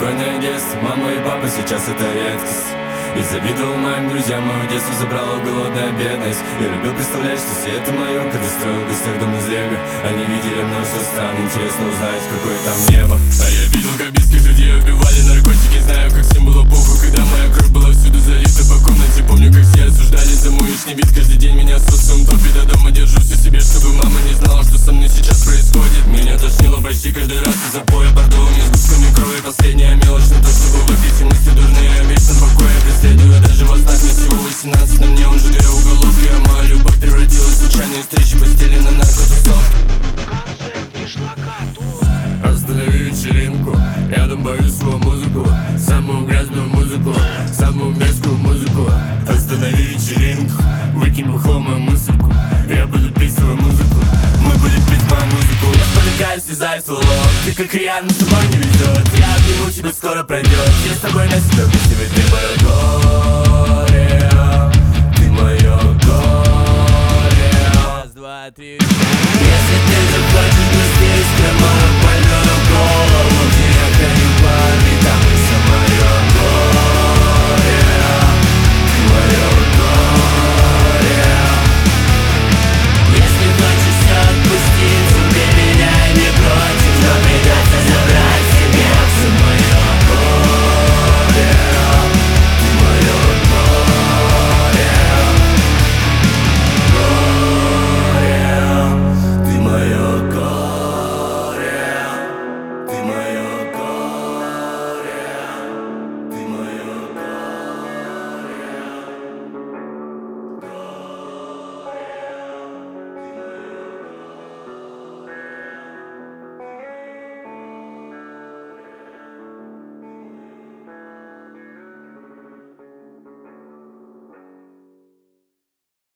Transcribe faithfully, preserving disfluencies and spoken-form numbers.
спокойное детство. Мама и папа сейчас это редкость. И завидовал моим друзьям, мое детство забрала голодная бедность. Я любил представлять, что все это мое, когда строил в гостях дом из лего. Они видели множество стран, интересно узнать, какое там небо. А я видел, как близких людей убивали наркотики. Знаю, как всем было похуй, когда моя кровь была всюду залита по комнате. Помню, как все осуждали за мой лишний вид. Каждый день меня с усом топит, до дома держу все себе, чтобы мама не знала, что со мной сейчас происходит. Меня тошнило почти каждый раз из запоя бордовыми с губками крови. Последняя мелочь на то, чтобы выпить, и мысли дурные о вечном покое преследую. Даже во снах мне всего восемнадцать, на мне уже две уголовки. А моя любовь превратилась в случайные встречи, постели на наркотусовки. Останови вечеринку, рядом боюсь свою музыку, самую грязную музыку, самую мерзкую музыку. Останови вечеринку, выкинь бухло мою музыку. Я буду пить свою музыку, мы будем пить мою музыку. Я спотыкаюсь, слезаю с улов, ты как рьяно, с тобой не везет. Я обниму, тебя скоро пройдет, я с тобой на себя красивый ты.